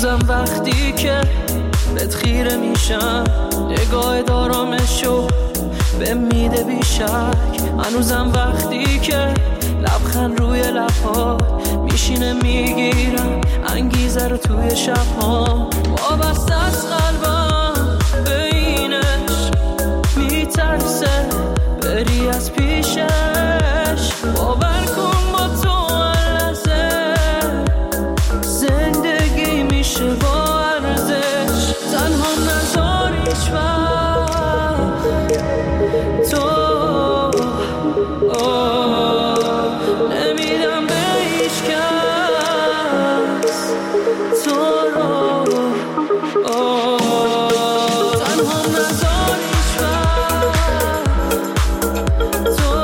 هنوزم وقتی که بهت خیره میشم نگاه دارامشو به میده بیشک. هنوزم وقتی که لبخند روی لبها میشینه میگیرم انگیزه رو توی شبها. وابسته از قلبم به اینش میترسه بری از پیشش. باور کن با تو لحظه زندگی میشه با ارزش. تنها نذار هیچ وقت تو نمیدم به هیچ کس تو رو. تنها نذار هیچ وقت تو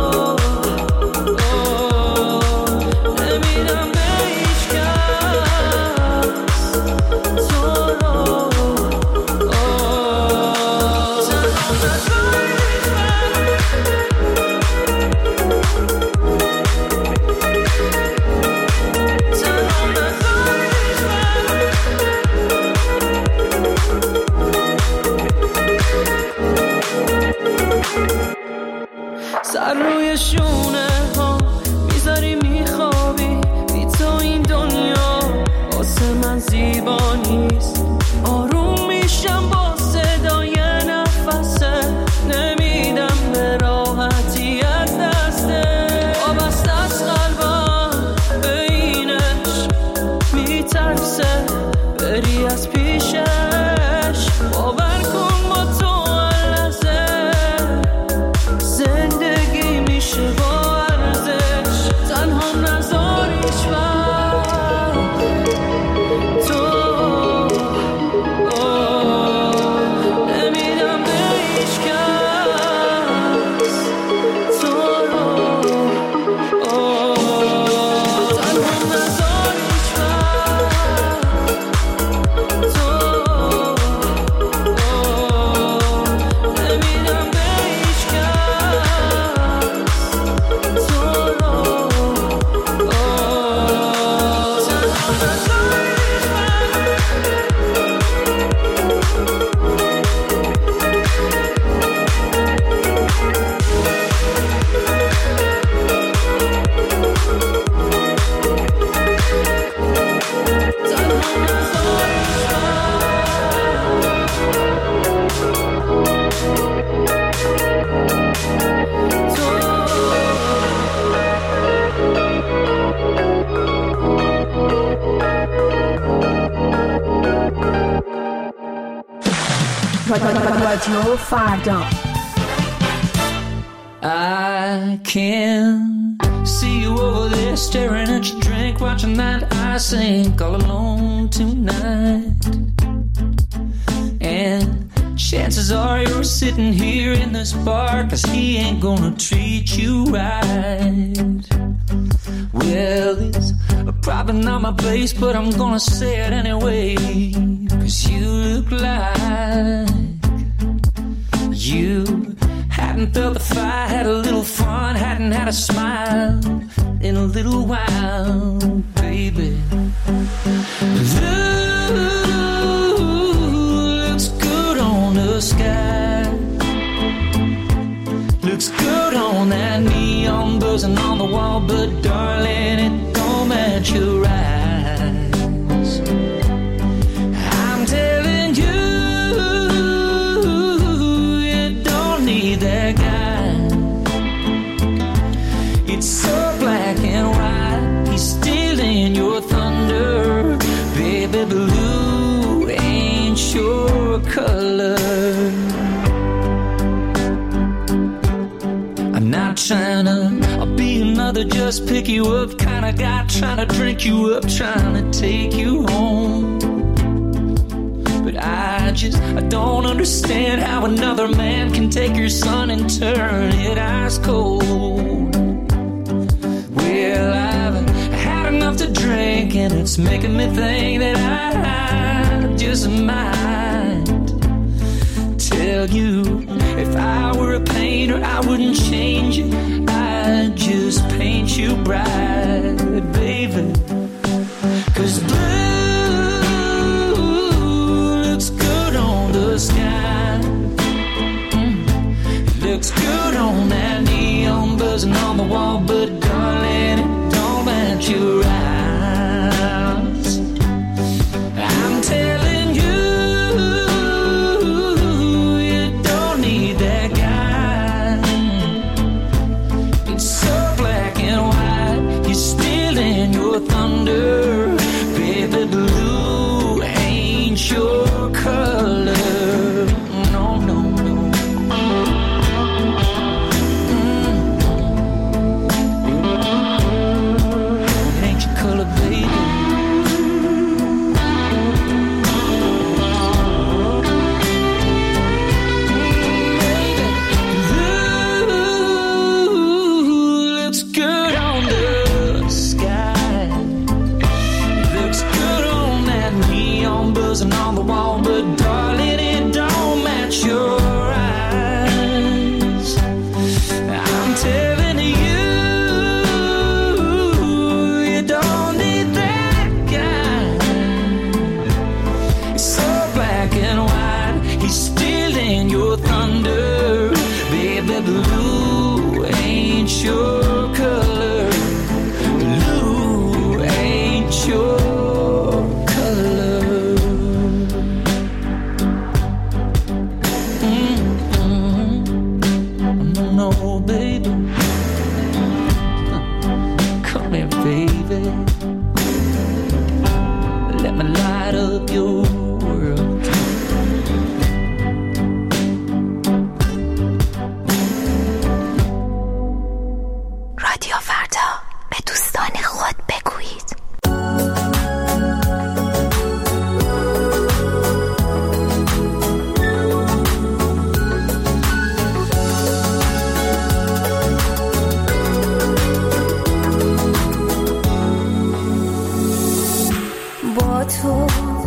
نمیدم به هیچ کس تو رو. تنها نذار هیچ سر روی شونه ها میذاری میخوابی بی تو این دنیا واسه من زیبا نیست. آروم میشم با صدای نفسه نمیدم به راحتی از دسته. وابسته از قلبم به اینش میترسه بری از پیشش. باور کن با تو لحظه زندگی میشه با ارزش. تنها نذار هیچ وقت تو نمیدم به هیچ کس تو رو. تنها نذار هیچ وقت تو نمیدم به هیچ کس تو رو. تنها نذار هیچ رادیو فردا. I can see you over there staring at your drink, watching that ice sink all alone tonight. And chances are you're sitting here in this bar 'cause he ain't gonna treat you right. Well, it's probably not my place, but I'm gonna say it anyway, 'cause you look like you hadn't felt the fire, had a little fun, hadn't had a smile in a little while, baby. Looks good on the sky, looks good on that neon buzzing on the wall, but darling, it don't match your eyes. I'm telling you, you don't need that guy. It's so black and white, he's stealing your thunder. Baby blue ain't your color. I'm not trying to be another just pick you up kind of guy, trying to drink you up, trying to take you home. But I don't understand how another man can take your son and turn it ice cold. Well, I've had enough to drink and it's making me think that I just might tell you, if I were a painter I wouldn't change it, I'd just paint you bright, baby. 'Cause blue buzzing on the wall, but darling, it don't match your eyes. I'm telling you, you don't need that guy. It's so black and white, you're stealing your thunder. Baby blue ain't your color. No, no, no. It ain't your color, baby. Looks good on the sky. Looks good on that neon buzzing on the wall, but darling, it don't match your eyes. I'm telling you, you don't need that guy. It's so black and white, he's stealing your thunder. Baby blue ain't your color. Blue ain't your color. No, baby. Come here, baby. Let me light up your world. رادیو فردا، به دوستان خود بگویید. با تو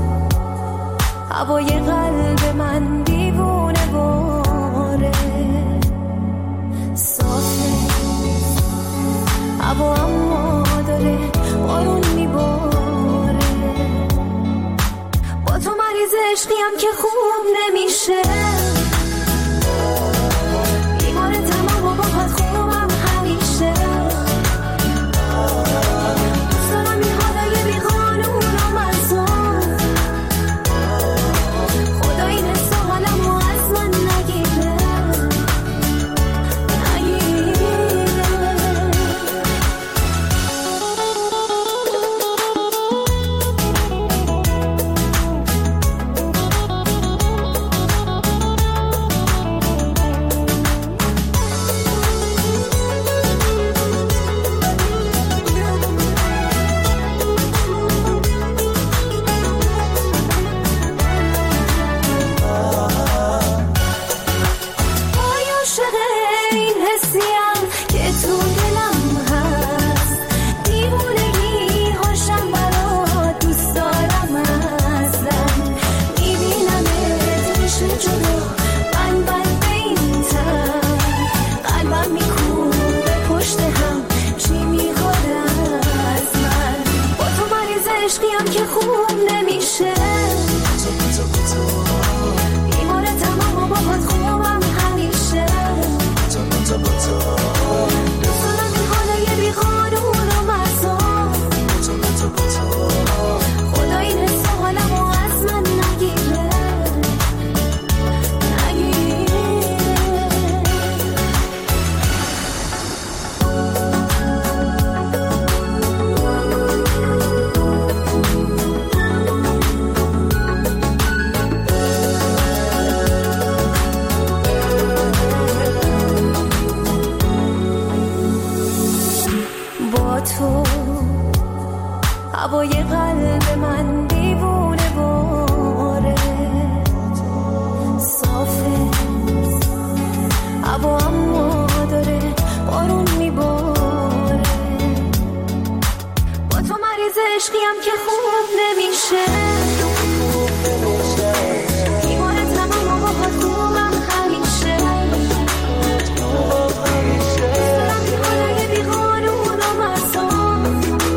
هوای قلب من دیوونه باره، صافه هوا اما داره بارون میباره. با تو مریض عشقیم که خوب نمیشه، بیمار تمام و باهات خوبم همیشه. دوست دارم این حالای بی قانون و مزون، خدا این حس حالمو از من نگیره. هوای قلب من دیوونه باره، صافه هوا اما داره بارون میباره. با تو مریض عشقیم که خوب نمیشه، بیمار تمام و باهات خوبم همیشه. دارم این حالای بی قانون و مزون،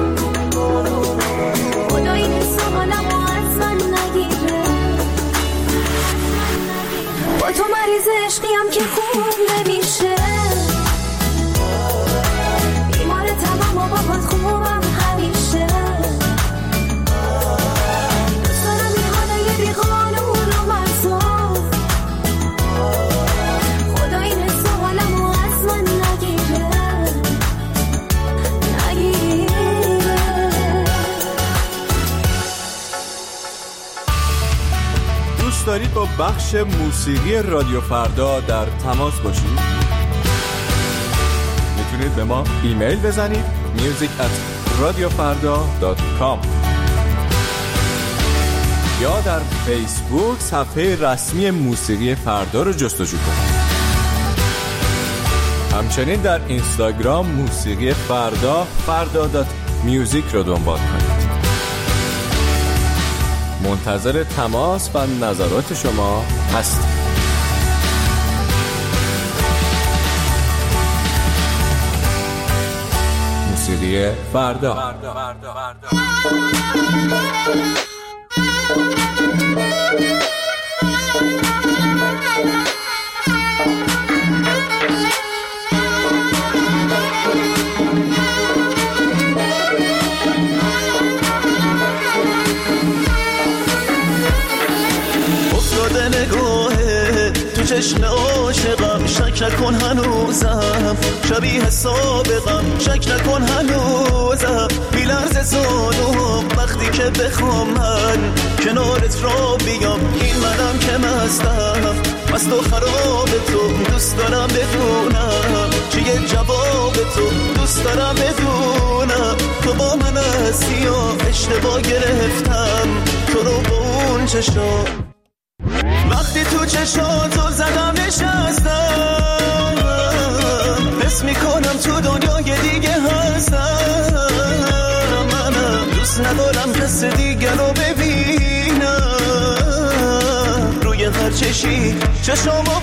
خدا این حس حالمو از من نگیره. با تو مریض عشقیم که خوب نمیشه، بخش موسیقی رادیو فردا در تماس باشید؟ میتونید به ما ایمیل بزنید music@radiofarda.com یا در فیسبوک صفحه رسمی موسیقی فردا رو جستجو کنید. همچنین در اینستاگرام موسیقی فردا.music رو دنبال کنید. منتظر تماس و نظرات شما هستیم. موسیقی فردا. چشم عاشقم شک نکن هنوزم شبیه سابقم شک نکن هنوزم بی‌لرز زانوم وقتی که بخوام من کنارت را بیام این منم که مستم مست و خراب تو دوست دارم بدونم چیه جواب تو دوست دارم بدونم تو با من هستی یا اشتباه گرفتم تو رو با اون چشم وقتی تو چشاتو زدم نشستم حس میکنم تو دنیای دیگه هستم منم دوست ندارم کس دیگه رو ببینم روی هر چشی چشامو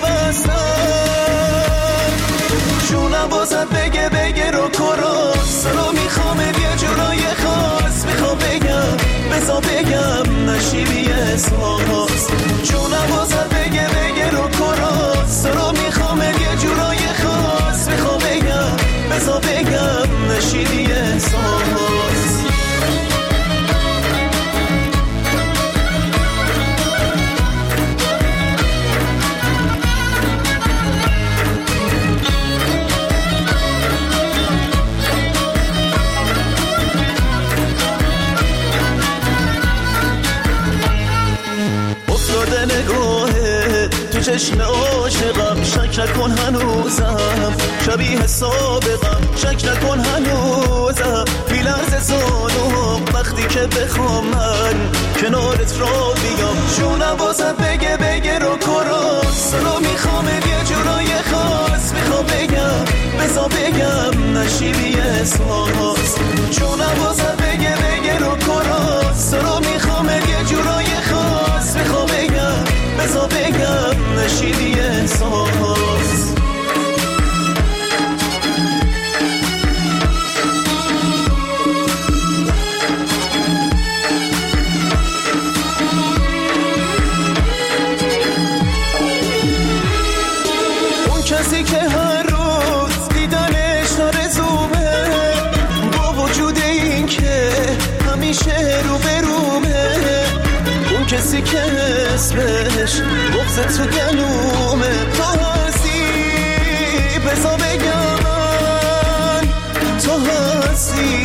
بستم جونم بازت بگه رو کراس رو میخوام یه جورای خاص میخوام بگم بزا بگم نشیبی احساس جونم بازت بگه رو کراس رو میخوام یه جورای خاص میخوام بگم بزا بگم نشیبی احساس چشم عاشقم شک نکن هنوزم شبیه سابقم شک نکن هنوزم بی‌لرز زانوم وقتی که بخوام من کنارت را بیام جونم بازت بگه رو کراس رو میخوام یه جورای خاص میخوام بگم بزا بگم نشیبی احساس جونم بازت بگه رو کراس رو میخوام یه جورای خاص میخوام بگم بزا بگم نشیدی احساس اون کسی که هر روز دیدنش آرزومه با وجود این که همیشه رو برومه اون کسی که اسمش بغض تو گلومه تو هستی بزا بگم من تو هستی